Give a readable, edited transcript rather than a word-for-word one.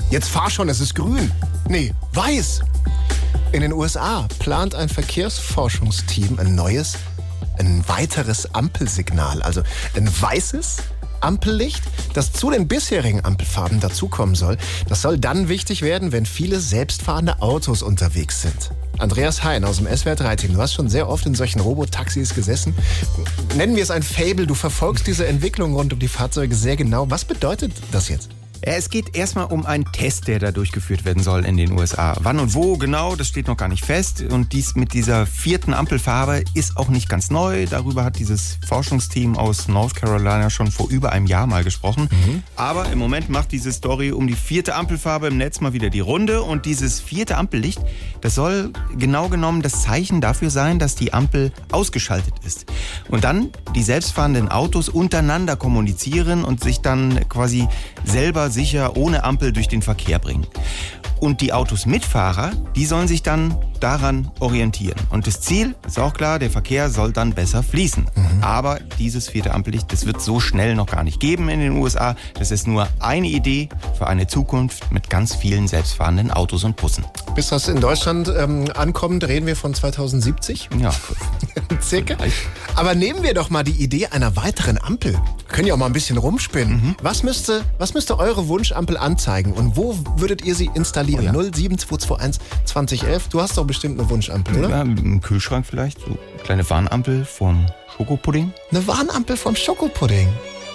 Jetzt fahr schon, es ist grün. Nee, weiß. In den USA plant ein Verkehrsforschungsteam ein weiteres Ampelsignal. Also ein weißes Ampellicht, das zu den bisherigen Ampelfarben dazukommen soll. Das soll dann wichtig werden, wenn viele selbstfahrende Autos unterwegs sind. Andreas Hein aus dem SWR3-Team, du hast schon sehr oft in solchen Robotaxis gesessen. Nennen wir es ein Fable, du verfolgst diese Entwicklung rund um die Fahrzeuge sehr genau. Was bedeutet das jetzt? Es geht erstmal um einen Test, der da durchgeführt werden soll in den USA. Wann und wo genau, das steht noch gar nicht fest. Und dies mit dieser 4. Ampelfarbe ist auch nicht ganz neu. Darüber hat dieses Forschungsteam aus North Carolina schon vor über einem Jahr mal gesprochen. Aber im Moment macht diese Story um die 4. Ampelfarbe im Netz mal wieder die Runde. Und dieses 4. Ampellicht, das soll genau genommen das Zeichen dafür sein, dass die Ampel ausgeschaltet ist. Und dann die selbstfahrenden Autos untereinander kommunizieren und sich dann quasi selber sicher ohne Ampel durch den Verkehr bringen. Und die Autos mit Fahrer, die sollen sich dann daran orientieren. Und das Ziel ist auch klar, der Verkehr soll dann besser fließen. Aber dieses 4. Ampellicht, das wird so schnell noch gar nicht geben in den USA. Das ist nur eine Idee für eine Zukunft mit ganz vielen selbstfahrenden Autos und Bussen. Bis das in Deutschland ankommt, reden wir von 2070? Ja, circa. Aber nehmen wir doch mal die Idee einer weiteren Ampel. Wir können ja auch mal ein bisschen rumspinnen. Was müsste eure Wunschampel anzeigen und wo würdet ihr sie installieren? 07221 2011. Du hast doch bestimmt eine Wunschampel, oder? Ja, im Kühlschrank vielleicht, so eine kleine Warnampel vom Schokopudding. Eine Warnampel vom Schokopudding.